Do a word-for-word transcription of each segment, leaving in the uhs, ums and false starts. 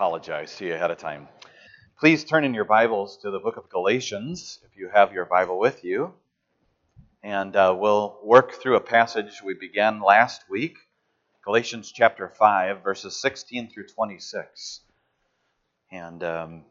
apologize to you ahead of time. Please turn in your Bibles to the book of Galatians, if you have your Bible with you. And uh, we'll work through a passage we began last week, Galatians chapter five, verses sixteen through twenty-six. And um,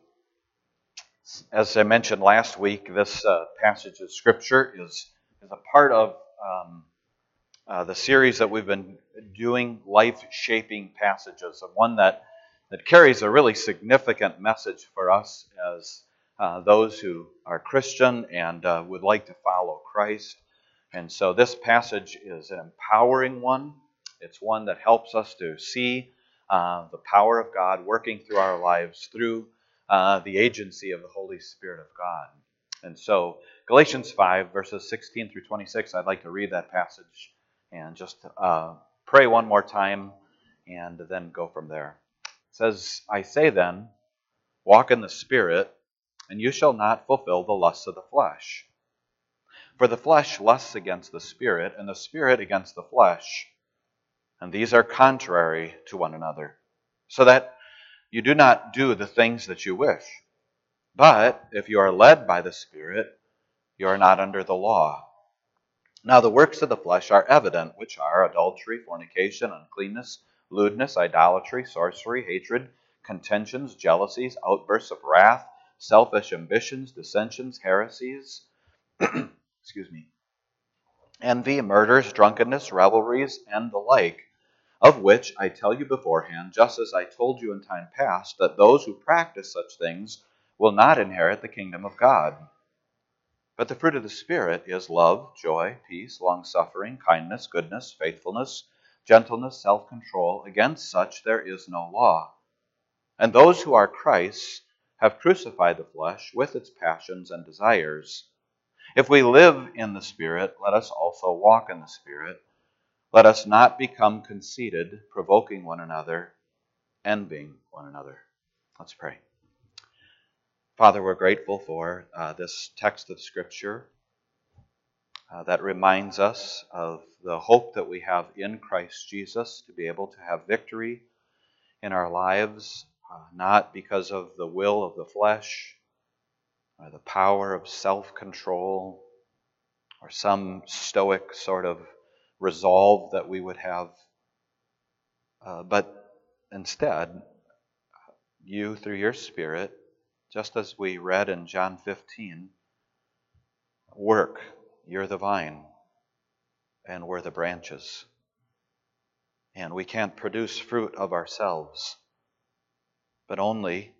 as I mentioned last week, this uh, passage of Scripture is, is a part of um, uh, the series that we've been doing, life-shaping passages, of one that that carries a really significant message for us as uh, those who are Christian and uh, would like to follow Christ. And so this passage is an empowering one. It's one that helps us to see uh, the power of God working through our lives through uh, the agency of the Holy Spirit of God. And so Galatians five, verses sixteen through twenty-six, I'd like to read that passage and just uh, pray one more time and then go from there. It says, I say then, walk in the Spirit, and you shall not fulfill the lusts of the flesh. For the flesh lusts against the Spirit, and the Spirit against the flesh. And these are contrary to one another, so that you do not do the things that you wish. But if you are led by the Spirit, you are not under the law. Now the works of the flesh are evident, which are adultery, fornication, uncleanness, lewdness, idolatry, sorcery, hatred, contentions, jealousies, outbursts of wrath, selfish ambitions, dissensions, heresies, excuse me, envy, murders, drunkenness, revelries, and the like, of which I tell you beforehand, just as I told you in time past, that those who practice such things will not inherit the kingdom of God. But the fruit of the Spirit is love, joy, peace, long-suffering, kindness, goodness, faithfulness, gentleness, self-control. Against such there is no law. And those who are Christ's have crucified the flesh with its passions and desires. If we live in the Spirit, let us also walk in the Spirit. Let us not become conceited, provoking one another, envying one another. Let's pray. Father, we're grateful for uh, this text of Scripture uh, that reminds us of the hope that we have in Christ Jesus to be able to have victory in our lives, uh, not because of the will of the flesh, or the power of self-control, or some stoic sort of resolve that we would have, uh, but instead, you through your Spirit, just as we read in John fifteen, work. You're the vine, and we're the branches. And we can't produce fruit of ourselves, but only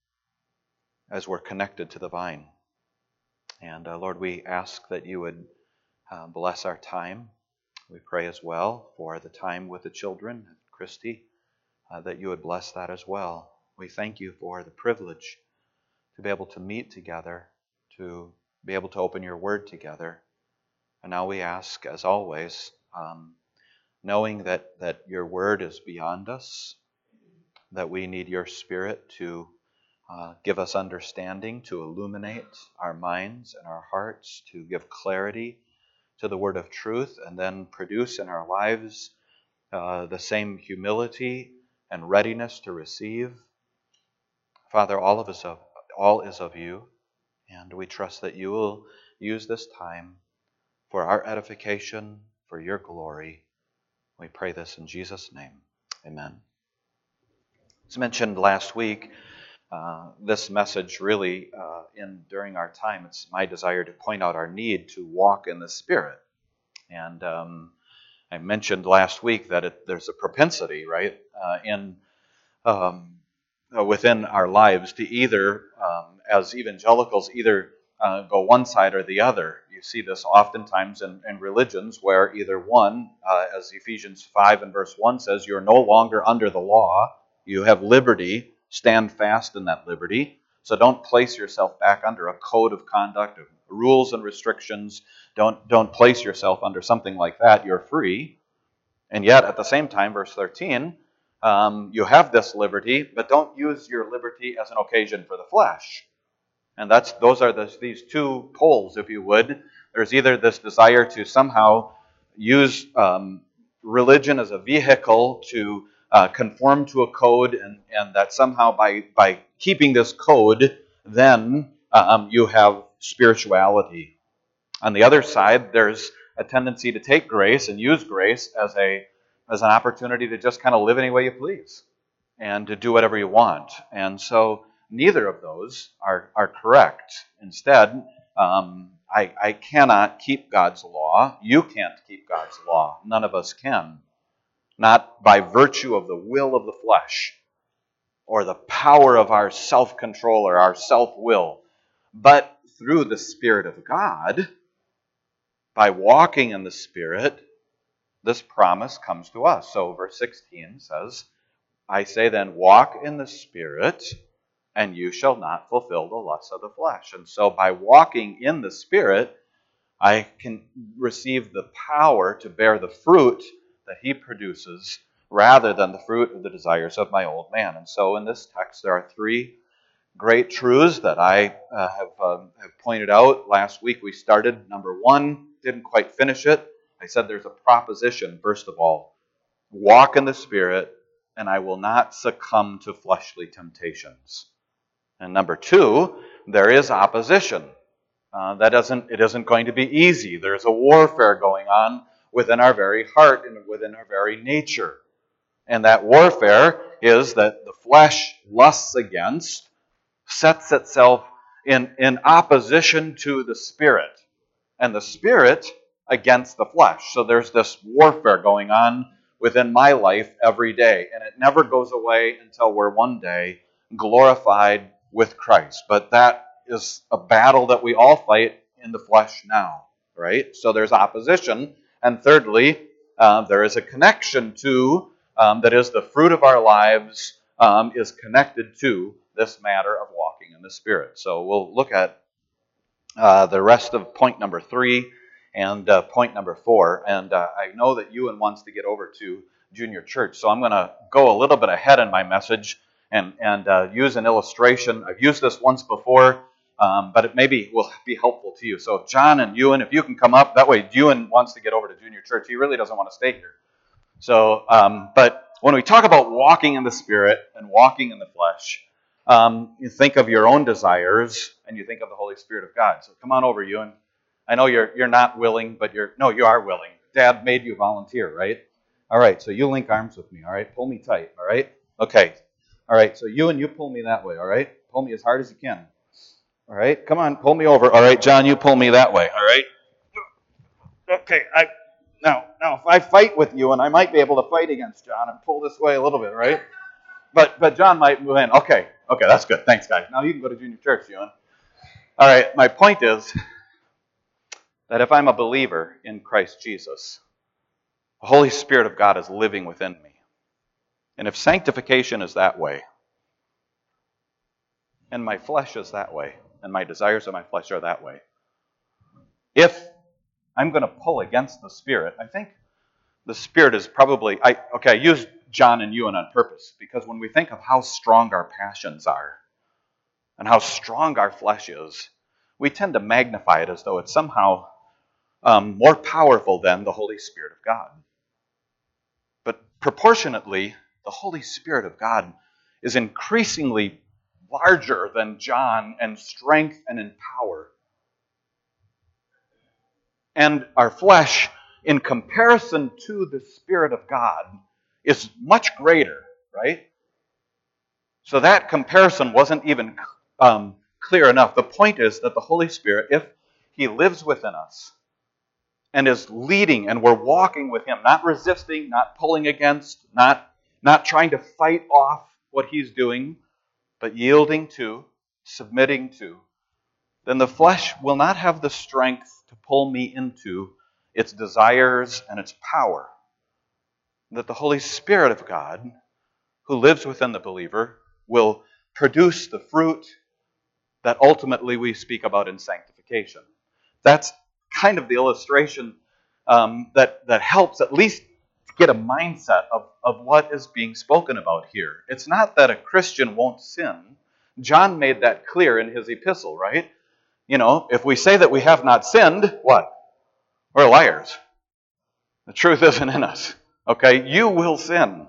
as we're connected to the vine. And uh, Lord, we ask that you would uh, bless our time. We pray as well for the time with the children, Christy, uh, that you would bless that as well. We thank you for the privilege to be able to meet together, to be able to open your word together. And now we ask, as always, um, knowing that, that your word is beyond us, that we need your Spirit to uh, give us understanding, to illuminate our minds and our hearts, to give clarity to the word of truth, and then produce in our lives uh, the same humility and readiness to receive. Father, all of us, of, all is of you, and we trust that you will use this time for our edification, for your glory. We pray this in Jesus' name. Amen. As mentioned last week, uh, this message really, uh, in during our time, it's my desire to point out our need to walk in the Spirit. And um, I mentioned last week that it, there's a propensity, right, uh, in um, uh, within our lives to either, um, as evangelicals, either uh, go one side or the other. You see this oftentimes in, in religions where either one, uh, as Ephesians five and verse one says, you're no longer under the law, you have liberty, stand fast in that liberty. So don't place yourself back under a code of conduct, of rules and restrictions. Don't, don't place yourself under something like that. You're free. And yet, at the same time, verse thirteen, um, you have this liberty, but don't use your liberty as an occasion for the flesh. And that's those are the, these two poles, if you would. There's either this desire to somehow use um, religion as a vehicle to uh, conform to a code, and, and that somehow by, by keeping this code, then um, you have spirituality. On the other side, there's a tendency to take grace and use grace as a as an opportunity to just kind of live any way you please and to do whatever you want. And so neither of those are, are correct. Instead, um, I, I cannot keep God's law. You can't keep God's law. None of us can. Not by virtue of the will of the flesh or the power of our self-control or our self-will, but through the Spirit of God. By walking in the Spirit, this promise comes to us. So verse sixteen says, I say then, walk in the Spirit, and you shall not fulfill the lusts of the flesh. And so by walking in the Spirit, I can receive the power to bear the fruit that He produces rather than the fruit of the desires of my old man. And so in this text, there are three great truths that I uh, have, uh, have pointed out. Last week we started number one, didn't quite finish it. I said there's a proposition, first of all. Walk in the Spirit, and I will not succumb to fleshly temptations. And number two, there is opposition. Uh, that doesn't, it isn't going to be easy. There's a warfare going on within our very heart and within our very nature. And that warfare is that the flesh lusts against, sets itself in, in opposition to the Spirit, and the Spirit against the flesh. So there's this warfare going on within my life every day, and it never goes away until we're one day glorified with Christ. But that is a battle that we all fight in the flesh now, right? So there's opposition. And thirdly, uh, there is a connection to, um, that is the fruit of our lives um, is connected to this matter of walking in the Spirit. So we'll look at uh, the rest of point number three and uh, point number four. And uh, I know that Ewan wants to get over to junior church, so I'm going to go a little bit ahead in my message and, and uh, use an illustration. I've used this once before, um, but it maybe will be helpful to you. So John and Ewan, if you can come up, that way Ewan wants to get over to junior church. He really doesn't want to stay here. So, um, but when we talk about walking in the Spirit and walking in the flesh, um, you think of your own desires and you think of the Holy Spirit of God. So come on over, Ewan. I know you're you're not willing, but you're no, you are willing. Dad made you volunteer, right? All right, so you link arms with me, all right? Pull me tight, all right? Okay. All right, so Ewan, you pull me that way, all right? Pull me as hard as you can. All right, come on, pull me over. All right, John, you pull me that way, all right? Okay, I now now if I fight with you, and I might be able to fight against John and pull this way a little bit, right? But but John might move in. Okay, okay, that's good. Thanks, guys. Now you can go to junior church, Ewan. All right, my point is that if I'm a believer in Christ Jesus, the Holy Spirit of God is living within me. And if sanctification is that way, and my flesh is that way, and my desires of my flesh are that way, if I'm going to pull against the Spirit, I think the Spirit is probably, I okay, I used John and Ewan on purpose, because when we think of how strong our passions are, and how strong our flesh is, we tend to magnify it as though it's somehow um, more powerful than the Holy Spirit of God. But proportionately, the Holy Spirit of God is increasingly larger than John in strength and in power. And our flesh, in comparison to the Spirit of God, is much greater, right? So that comparison wasn't even um, clear enough. The point is that the Holy Spirit, if He lives within us and is leading, and we're walking with Him, not resisting, not pulling against, not, not trying to fight off what He's doing, but yielding to, submitting to, then the flesh will not have the strength to pull me into its desires and its power. That the Holy Spirit of God, who lives within the believer, will produce the fruit that ultimately we speak about in sanctification. That's kind of the illustration um, that, that helps at least get a mindset of, of what is being spoken about here. It's not that a Christian won't sin. John made that clear in his epistle, right? You know, if we say that we have not sinned, what? We're liars. The truth isn't in us. Okay? You will sin.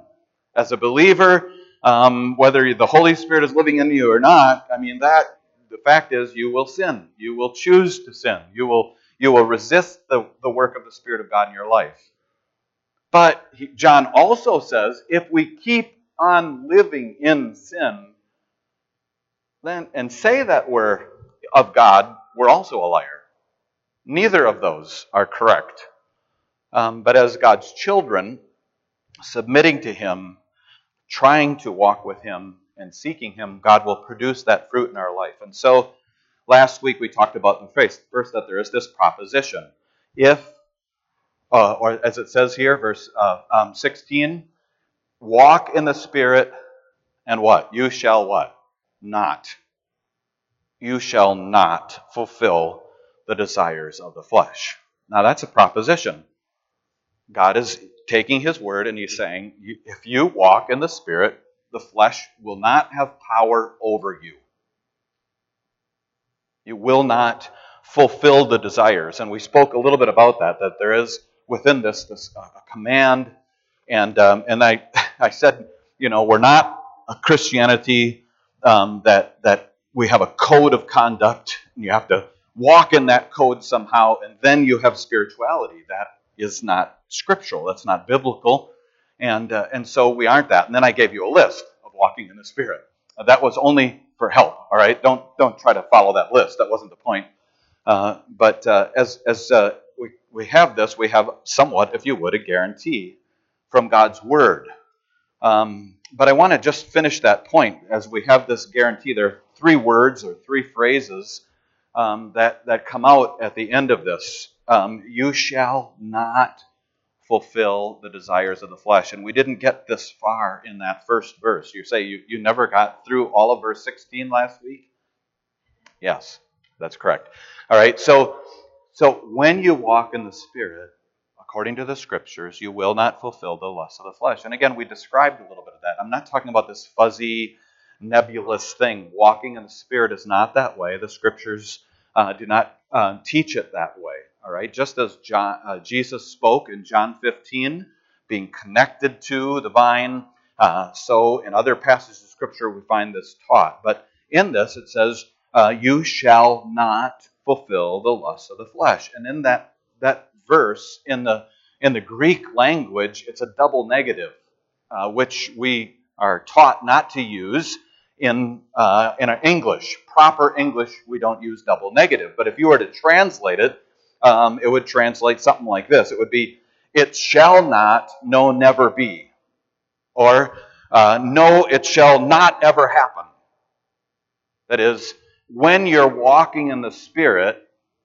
As a believer, um, whether the Holy Spirit is living in you or not, I mean, that the fact is you will sin. You will choose to sin. You will, you will resist the, the work of the Spirit of God in your life. But he, John also says, if we keep on living in sin, then and say that we're of God, we're also a liar. Neither of those are correct. Um, but as God's children, submitting to Him, trying to walk with Him, and seeking Him, God will produce that fruit in our life. And so, last week we talked about in faith, first that there is this proposition. If, uh, or as it says here, verse uh, um, sixteen, walk in the Spirit, and what? You shall what? Not. You shall not fulfill the desires of the flesh. Now that's a proposition. God is taking His word and He's saying, if you walk in the Spirit, the flesh will not have power over you. You will not fulfill the desires. And we spoke a little bit about that, that there is within this, this uh, command. And um, and I I said, you know, we're not a Christianity um, that that we have a code of conduct, and you have to walk in that code somehow, and then you have spirituality. That is not scriptural. That's not biblical. And uh, and so we aren't that. And then I gave you a list of walking in the Spirit. Uh, that was only for help. All right, don't don't try to follow that list. That wasn't the point. Uh, but uh, as as uh, we we have this, we have somewhat, if you would, a guarantee from God's word. Um, but I want to just finish that point as we have this guarantee. There are three words or three phrases um, that that come out at the end of this. Um, you shall not fulfill the desires of the flesh. And we didn't get this far in that first verse. You say you, you never got through all of verse sixteen last week? Yes, that's correct. All right, so so when you walk in the Spirit, according to the Scriptures, you will not fulfill the lusts of the flesh. And again, we described a little bit of that. I'm not talking about this fuzzy, nebulous thing. Walking in the Spirit is not that way. The Scriptures uh, do not uh, teach it that way. All right, just as John, uh, Jesus spoke in John fifteen, being connected to the vine, uh, so in other passages of Scripture we find this taught. But in this it says, uh, you shall not fulfill the lusts of the flesh. And in that that verse, in the in the Greek language, it's a double negative, uh, which we are taught not to use in uh, in our English. Proper English, we don't use double negative. But if you were to translate it, um, it would translate something like this. It would be, it shall not, no, never be. Or, uh, no, it shall not ever happen. That is, when you're walking in the Spirit,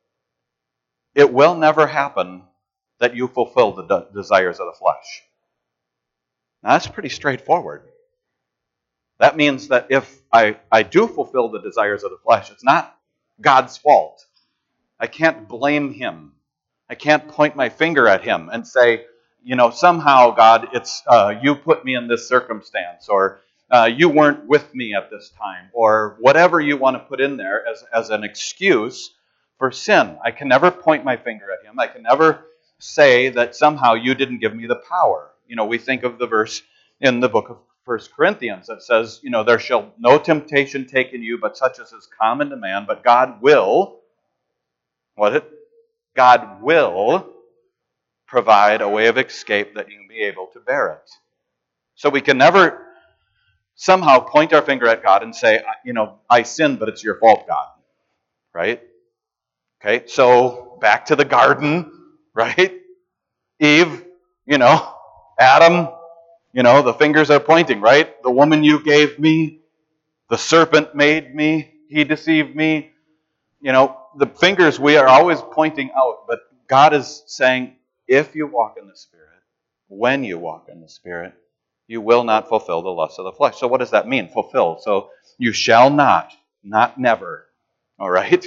it will never happen that you fulfill the de- desires of the flesh. Now, that's pretty straightforward. That means that if I, I do fulfill the desires of the flesh, it's not God's fault. I can't blame Him. I can't point my finger at Him and say, you know, somehow, God, it's uh, you put me in this circumstance, or uh, you weren't with me at this time, or whatever you want to put in there as, as an excuse for sin. I can never point my finger at Him. I can never say that somehow you didn't give me the power. You know, we think of the verse in the book of First Corinthians that says, you know, there shall no temptation take in you, but such as is common to man, but God will, what it? God will provide a way of escape that you can be able to bear it. So we can never somehow point our finger at God and say, you know, I sinned, but it's your fault, God. Right? Okay, so back to the garden, right? Eve, you know, Adam, you know, the fingers are pointing, right? The woman you gave me, the serpent made me, he deceived me. You know, the fingers, we are always pointing out, but God is saying, if you walk in the Spirit, when you walk in the Spirit, you will not fulfill the lusts of the flesh. So what does that mean, fulfill? So you shall not, not never, all right?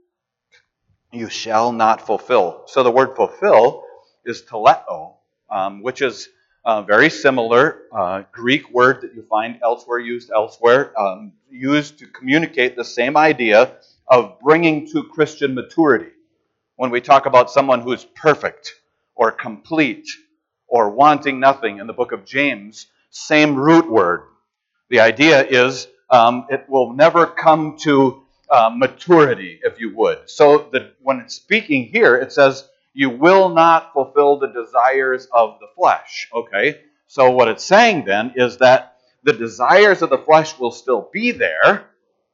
You shall not fulfill. So the word fulfill is teleo, um, which is a very similar uh, Greek word that you find elsewhere, used elsewhere, um, used to communicate the same idea of bringing to Christian maturity. When we talk about someone who's perfect or complete or wanting nothing in the book of James, Same root word. The idea is um, it will never come to uh, maturity, if you would. So that when it's speaking here, it says, you will not fulfill the desires of the flesh. Okay? So what it's saying then is that the desires of the flesh will still be there.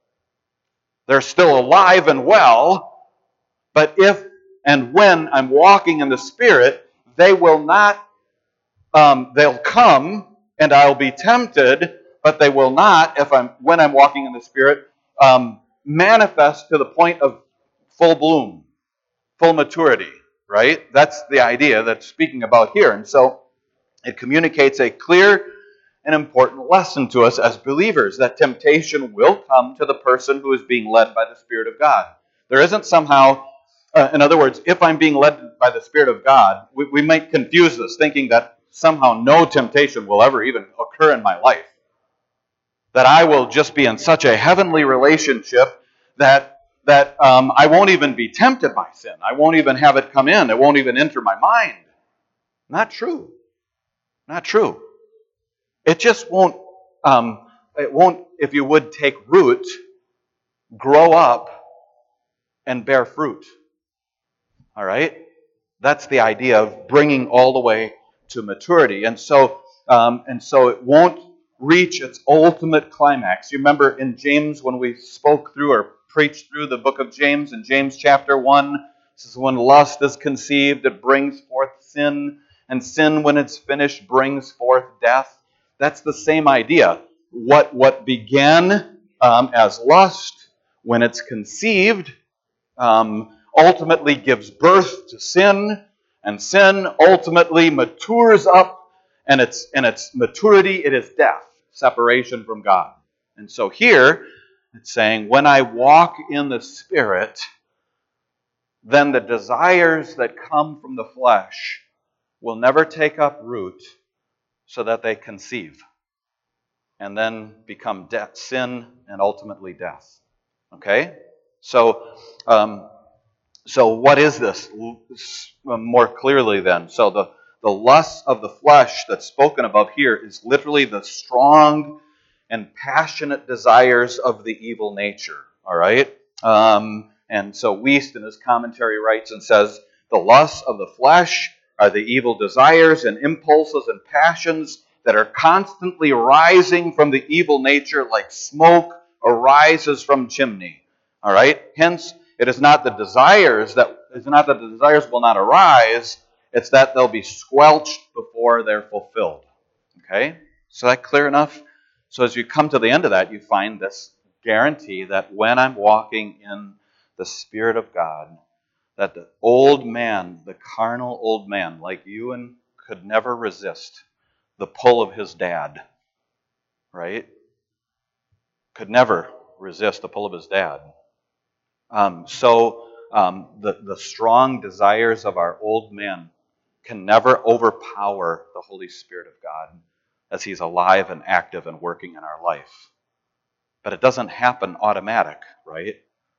They're still alive and well. But if and when I'm walking in the Spirit, they will not, um, they'll come and I'll be tempted, but they will not, if I'm when I'm walking in the Spirit, um, manifest to the point of full bloom, full maturity, right? That's the idea that's speaking about here. And so it communicates a clear and important lesson to us as believers, that temptation will come to the person who is being led by the Spirit of God. There isn't somehow, uh, in other words, if I'm being led by the Spirit of God, we, we might confuse this, thinking that somehow no temptation will ever even occur in my life. That I will just be in such a heavenly relationship that that um, I won't even be tempted by sin. I won't even have it come in. It won't even enter my mind. Not true. Not true. It just won't, um, it won't, if you would, take root, grow up, and bear fruit. All right? That's the idea of bringing all the way to maturity. And so, um, and so it won't reach its ultimate climax. You remember in James when we spoke through or preached through the book of James, in James chapter one, this is when lust is conceived, it brings forth sin, and sin, when it's finished, brings forth death. That's the same idea. What, what began um, as lust, when it's conceived, um, ultimately gives birth to sin, and sin ultimately matures up, and its, in its maturity, it is death, separation from God. And so here, it's saying, when I walk in the Spirit, then the desires that come from the flesh will never take up root so that they conceive and then become death, sin, and ultimately death. Okay? So, um, so what is this? More clearly then. So the, the lust of the flesh that's spoken about here is literally the strong and passionate desires of the evil nature. All right? Um, and so Wiest in his commentary writes and says, the lusts of the flesh are the evil desires and impulses and passions that are constantly rising from the evil nature like smoke arises from chimney. All right? Hence, it is not the desires that it's not that the desires will not arise, it's that they'll be squelched before they're fulfilled. Okay? So that clear enough? So as you come to the end of that, you find this guarantee that when I'm walking in the Spirit of God, that the old man, the carnal old man, like you and could never resist the pull of his dad, right? Could never resist the pull of his dad. Um, so um, the, the strong desires of our old man can never overpower the Holy Spirit of God as He's alive and active and working in our life. But it doesn't happen automatic, right?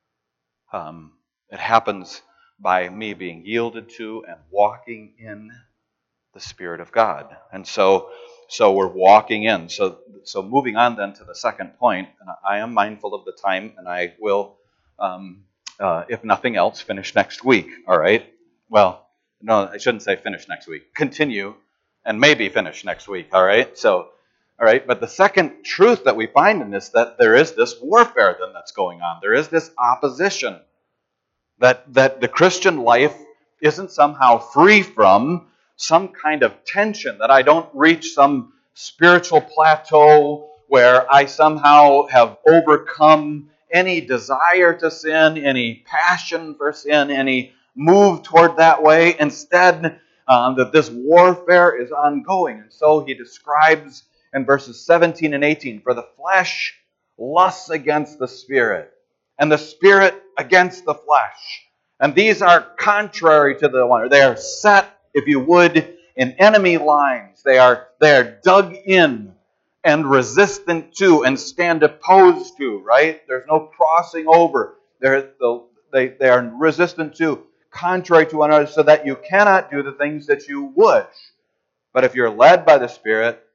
Um, it happens by me being yielded to and walking in the Spirit of God. And so so we're walking in. So so moving on then to the second point, and I am mindful of the time, and I will, um, uh, if nothing else, finish next week, all right? Well, no, I shouldn't say finish next week. Continue and maybe finish next week, all right? So, all right, but the second truth that we find in this, that there is this warfare then that's going on. There is this opposition. That, that the Christian life isn't somehow free from some kind of tension, that I don't reach some spiritual plateau where I somehow have overcome any desire to sin, any passion for sin, any move toward that way. Instead, um, that this warfare is ongoing. And so he describes in verses seventeen and eighteen, for the flesh lusts against the Spirit, and the Spirit against the flesh. And these are contrary to the one. They are set, if you would, in enemy lines. They are, they are dug in and resistant to and stand opposed to, right? There's no crossing over. They're, they, they are resistant to, contrary to one another, so that you cannot do the things that you wish. But if you're led by the Spirit,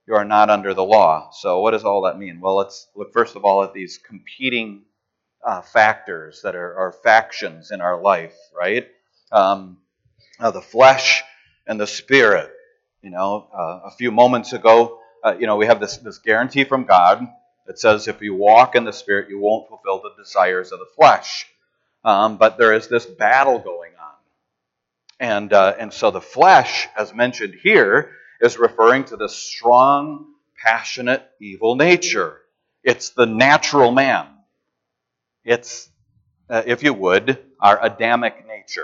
You are not under the law. So what does all that mean? Well, let's look first of all at these competing uh, factors that are, are factions in our life, right? Um, uh, the flesh and the spirit. You know, uh, a few moments ago, uh, you know, we have this, this guarantee from God that says if you walk in the spirit, you won't fulfill the desires of the flesh. Um, but there is this battle going on. And, uh, and so the flesh, as mentioned here, is referring to the strong, passionate, evil nature. It's the natural man. It's, uh, if you would, our Adamic nature.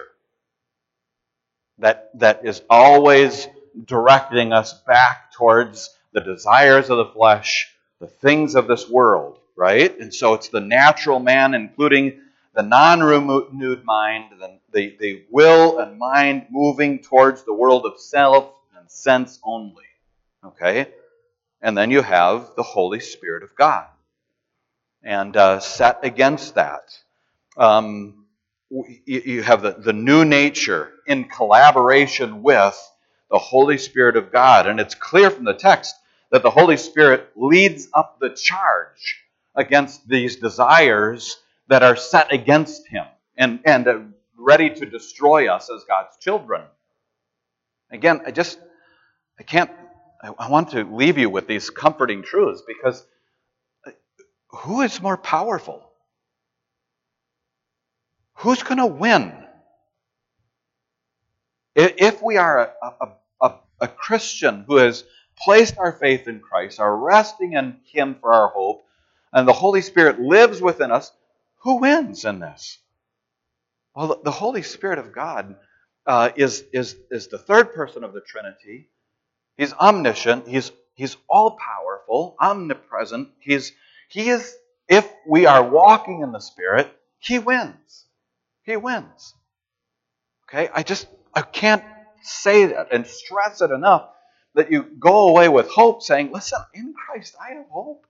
That, that is always directing us back towards the desires of the flesh, the things of this world, right? And so it's the natural man, including the non-renewed mind, the, the, the will and mind moving towards the world of self and sense only. Okay? And then you have the Holy Spirit of God. And uh, set against that, um, you, you have the, the new nature in collaboration with the Holy Spirit of God. And it's clear from the text that the Holy Spirit leads up the charge against these desires that are set against Him and, and uh, ready to destroy us as God's children. Again, I just, I can't, I, I want to leave you with these comforting truths, because who is more powerful? Who's going to win? If we are a, a, a, a Christian who has placed our faith in Christ, are resting in Him for our hope, and the Holy Spirit lives within us, who wins in this? Well, the Holy Spirit of God uh, is, is, is the third person of the Trinity. He's omniscient. He's, he's all-powerful, omnipresent. He's, he is, if we are walking in the Spirit, He wins. He wins. Okay? I just, I can't say that and stress it enough that you go away with hope saying, listen, in Christ I have hope.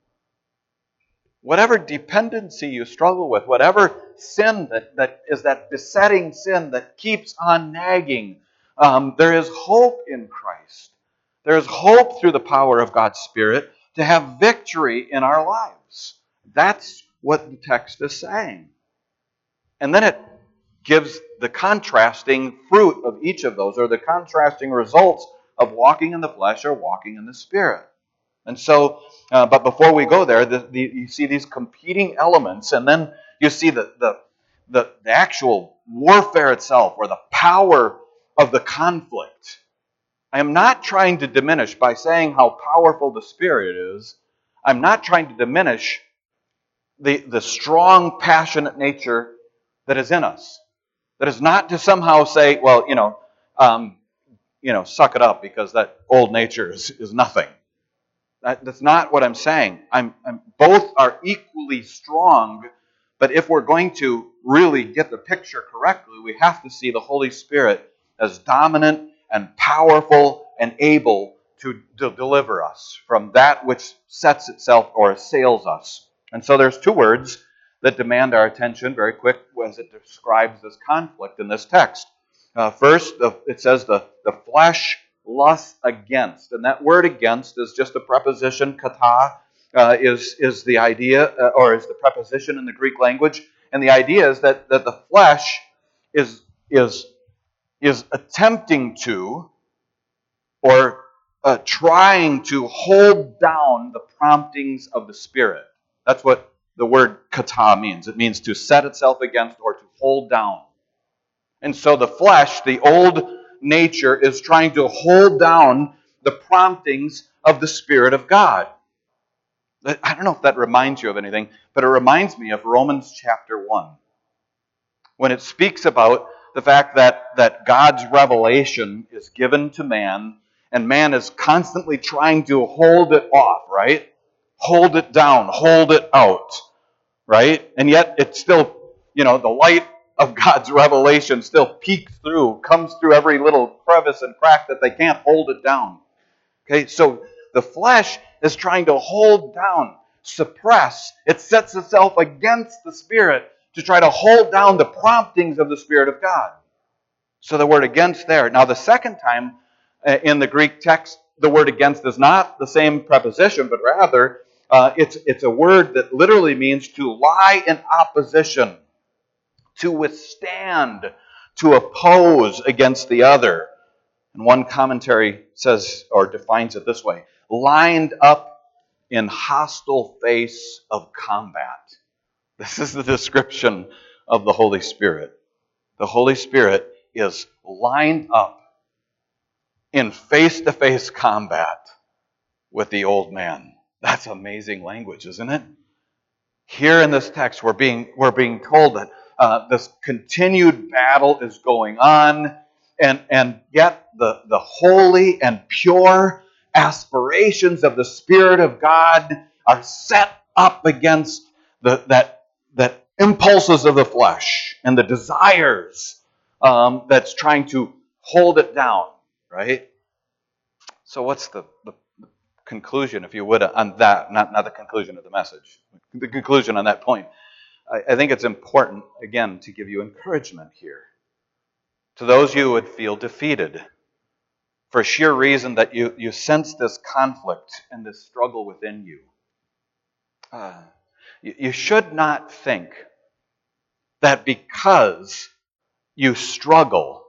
Whatever dependency you struggle with, whatever sin that, that is that besetting sin that keeps on nagging, um, there is hope in Christ. There is hope through the power of God's Spirit to have victory in our lives. That's what the text is saying. And then it gives the contrasting fruit of each of those, or the contrasting results of walking in the flesh or walking in the Spirit. And so, uh, but before we go there, the, the, you see these competing elements, and then you see the, the, the, the actual warfare itself, or the power of the conflict. I am not trying to diminish, by saying how powerful the Spirit is, I'm not trying to diminish the, the strong, passionate nature that is in us. That is not to somehow say, well, you know, um, you know, suck it up because that old nature is, is nothing. That, that's not what I'm saying. I'm, I'm both are equally strong, but if we're going to really get the picture correctly, we have to see the Holy Spirit as dominant and powerful and able to, to deliver us from that which sets itself or assails us. And so there's two words that demand our attention very quick as it describes this conflict in this text. Uh, first, the, it says the, the flesh lusts against. And that word against is just a preposition. Kata uh, is, is the idea, uh, or is the preposition in the Greek language. And the idea is that, that the flesh is, is, is attempting to, or uh, trying to hold down the promptings of the Spirit. That's what the word kata means. It means to set itself against or to hold down. And so the flesh, the old nature, is trying to hold down the promptings of the Spirit of God. I don't know if that reminds you of anything, but it reminds me of Romans chapter one. When it speaks about the fact that, that God's revelation is given to man, and man is constantly trying to hold it off, right? Hold it down, hold it out, right? And yet it's still, you know, the light of God's revelation still peeks through, comes through every little crevice and crack that they can't hold it down. Okay, so the flesh is trying to hold down, suppress. It sets itself against the Spirit to try to hold down the promptings of the Spirit of God. So the word against there. Now the second time in the Greek text the word against is not the same preposition, but rather uh, it's, it's a word that literally means to lie in opposition, to withstand, to oppose against the other. And one commentary says, or defines it this way: lined up in hostile face of combat. This is the description of the Holy Spirit. The Holy Spirit is lined up in face-to-face combat with the old man. That's amazing language, isn't it? Here in this text, we're being, we're being told that uh, this continued battle is going on, and, and yet the, the holy and pure aspirations of the Spirit of God are set up against the, that, that impulses of the flesh and the desires um, that's trying to hold it down, right? So what's the, the conclusion, if you would, on that? Not, not the conclusion of the message. The conclusion on that point. I, I think it's important, again, to give you encouragement here. To those of you who would feel defeated, for sheer reason that you, you sense this conflict and this struggle within you. Uh, you, you should not think that because you struggle,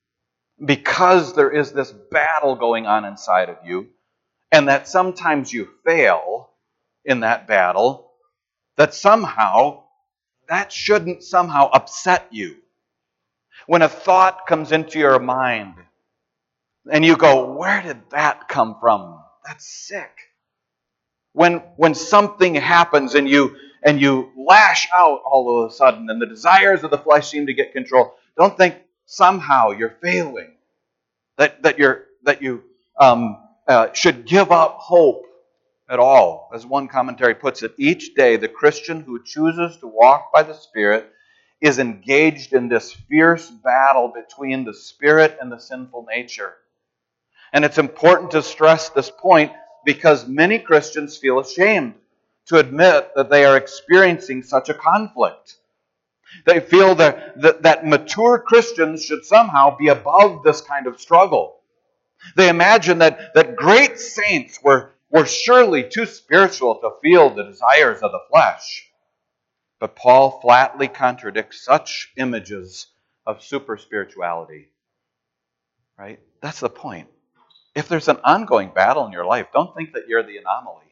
because there is this battle going on inside of you, and that sometimes you fail in that battle, that somehow, that shouldn't somehow upset you. When a thought comes into your mind, and you go, where did that come from? That's sick. When, when something happens and you, and you lash out all of a sudden, and the desires of the flesh seem to get control, don't think somehow you're failing. That, that, you're, that you um, uh, should give up hope at all. As one commentary puts it, each day the Christian who chooses to walk by the Spirit is engaged in this fierce battle between the Spirit and the sinful nature. And it's important to stress this point because many Christians feel ashamed to admit that they are experiencing such a conflict. They feel that, that, that mature Christians should somehow be above this kind of struggle. They imagine that, that great saints were, were surely too spiritual to feel the desires of the flesh. But Paul flatly contradicts such images of super spirituality. Right? That's the point. If there's an ongoing battle in your life, don't think that you're the anomaly.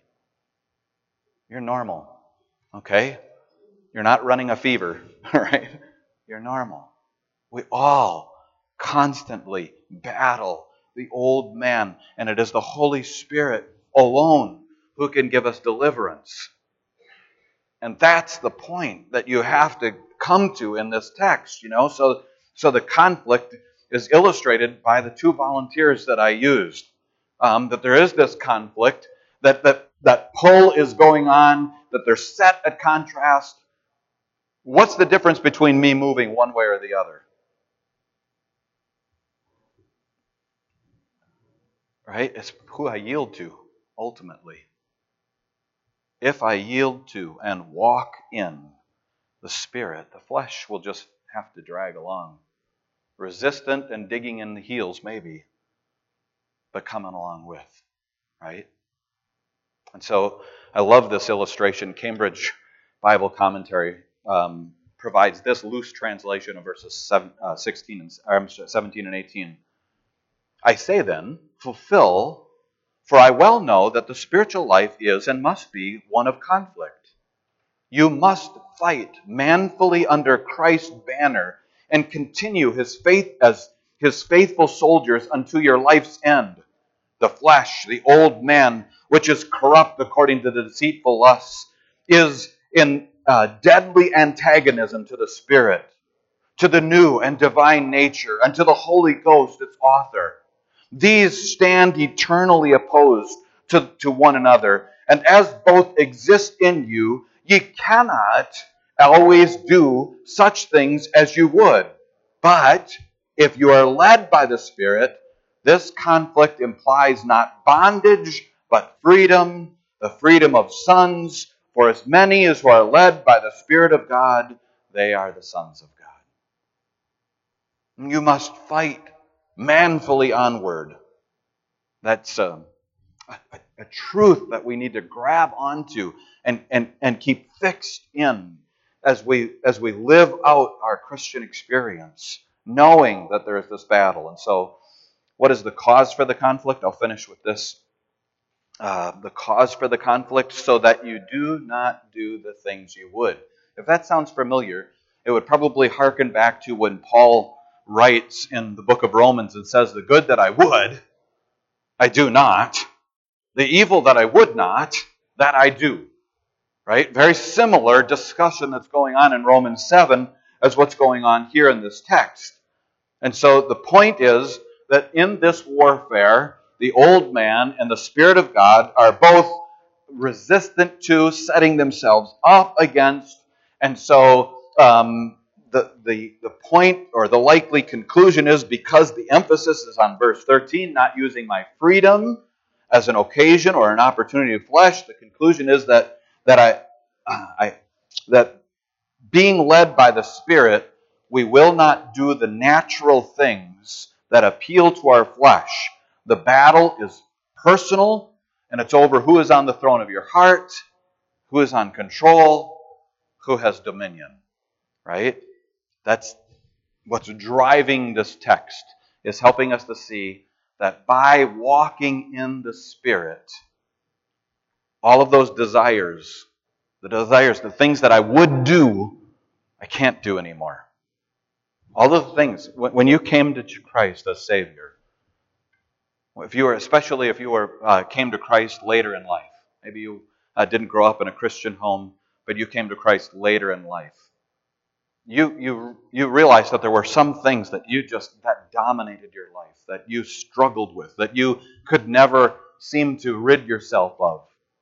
You're normal. Okay? You're not running a fever. All right? You're normal. We all constantly battle the old man, and it is the Holy Spirit alone who can give us deliverance. And that's the point that you have to come to in this text, you know. So, so the conflict is illustrated by the two volunteers that I used. Um, that there is this conflict, that, that, that pull is going on, that they're set at contrast. What's the difference between me moving one way or the other? Right? It's who I yield to, ultimately. If I yield to and walk in the Spirit, the flesh will just have to drag along. Resistant and digging in the heels, maybe, but coming along with, right? And so I love this illustration. Cambridge Bible Commentary um, provides this loose translation of verses seven, uh, sixteen and, or seventeen and eighteen. I say then, fulfill, for I well know that the spiritual life is and must be one of conflict. You must fight manfully under Christ's banner and continue his faith as his faithful soldiers unto your life's end. The flesh, the old man, which is corrupt according to the deceitful lusts, is in uh, deadly antagonism to the Spirit, to the new and divine nature, and to the Holy Ghost, its author. These stand eternally opposed to, to one another, and as both exist in you, ye cannot always do such things as you would. But if you are led by the Spirit, this conflict implies not bondage, but freedom, the freedom of sons. For as many as who are led by the Spirit of God, they are the sons of God. You must fight manfully onward. That's um, a, a truth that we need to grab onto and, and, and keep fixed in as we as we live out our Christian experience, knowing that there is this battle. And so, what is the cause for the conflict? I'll finish with this. Uh, the cause for the conflict, so that you do not do the things you would. If that sounds familiar, it would probably harken back to when Paul writes in the book of Romans and says, the good that I would, I do not. The evil that I would not, that I do. Right? Very similar discussion that's going on in Romans seven as what's going on here in this text. And so the point is that in this warfare, the old man and the Spirit of God are both resistant to, setting themselves up against. And so um, the, the, the point or the likely conclusion is, because the emphasis is on verse thirteen, not using my freedom as an occasion or an opportunity of flesh, the conclusion is that, that, I, I, that being led by the Spirit, we will not do the natural things that appeal to our flesh. The battle is personal, and it's over who is on the throne of your heart, who is on control, who has dominion. Right? That's what's driving this text, is helping us to see that by walking in the Spirit, all of those desires, the desires, the things that I would do, I can't do anymore. All of the things, when you came to Christ as Savior, if you were, especially if you were uh, came to Christ later in life, maybe you uh, didn't grow up in a Christian home, but you came to Christ later in life, you you you realized that there were some things that you just that dominated your life, that you struggled with, that you could never seem to rid yourself of.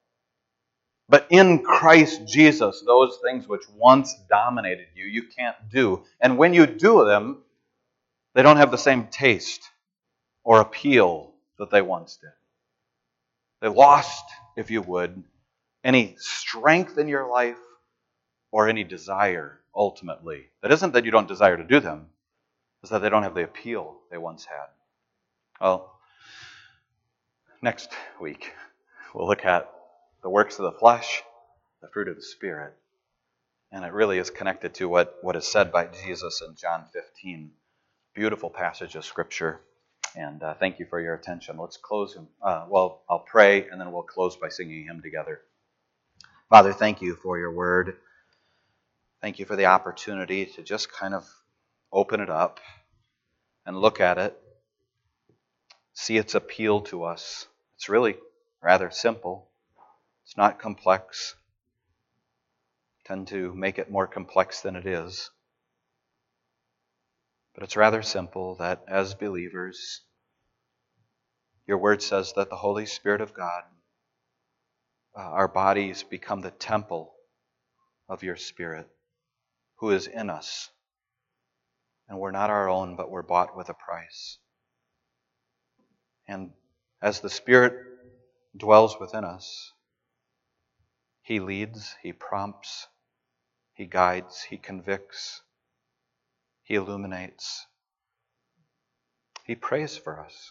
But in Christ Jesus, those things which once dominated you, you can't do. And when you do them, they don't have the same taste or appeal that they once did. They lost, if you would, any strength in your life or any desire, ultimately. That isn't that you don't desire to do them, it's that they don't have the appeal they once had. Well, next week, we'll look at the works of the flesh, the fruit of the Spirit. And it really is connected to what, what is said by Jesus in John fifteen. Beautiful passage of Scripture. And uh, thank you for your attention. Let's close. Uh, well, I'll pray, and then we'll close by singing a hymn together. Father, thank you for your word. Thank you for the opportunity to just kind of open it up and look at it, see its appeal to us. It's really rather simple. It's not complex. I tend to make it more complex than it is. But it's rather simple that as believers, your word says that the Holy Spirit of God, uh, our bodies become the temple of your Spirit, who is in us. And we're not our own, but we're bought with a price. And as the Spirit dwells within us, He leads, He prompts, He guides, He convicts, He illuminates. He prays for us.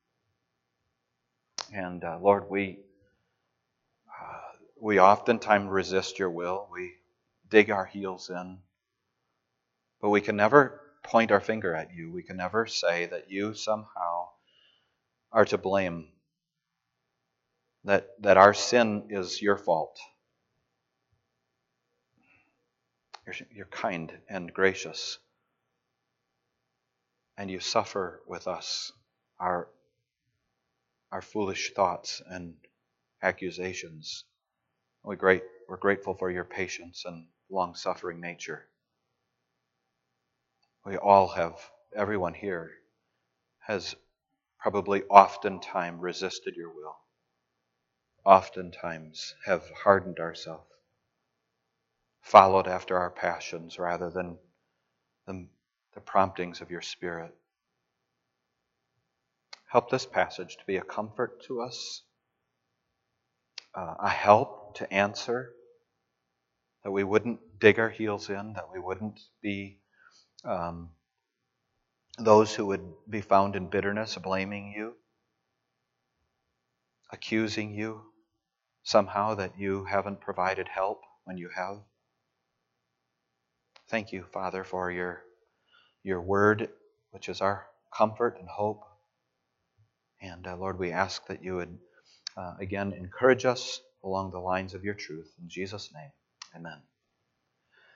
And uh, Lord, we uh, we oftentimes resist your will. We dig our heels in. But we can never point our finger at you. We can never say that you somehow are to blame, that, that our sin is your fault. You're, you're kind and gracious, and you suffer with us our, our foolish thoughts and accusations. We're, great, we're grateful for your patience and long-suffering nature. We all have, everyone here has probably oftentimes resisted your will, oftentimes have hardened ourselves, followed after our passions rather than the, the promptings of your Spirit. Help this passage to be a comfort to us, uh, a help to answer, that we wouldn't dig our heels in, that we wouldn't be um, those who would be found in bitterness, blaming you, accusing you somehow that you haven't provided help when you have. Thank you, Father, for your, your word, which is our comfort and hope. And uh, Lord, we ask that you would uh, again encourage us along the lines of your truth. In Jesus' name, amen.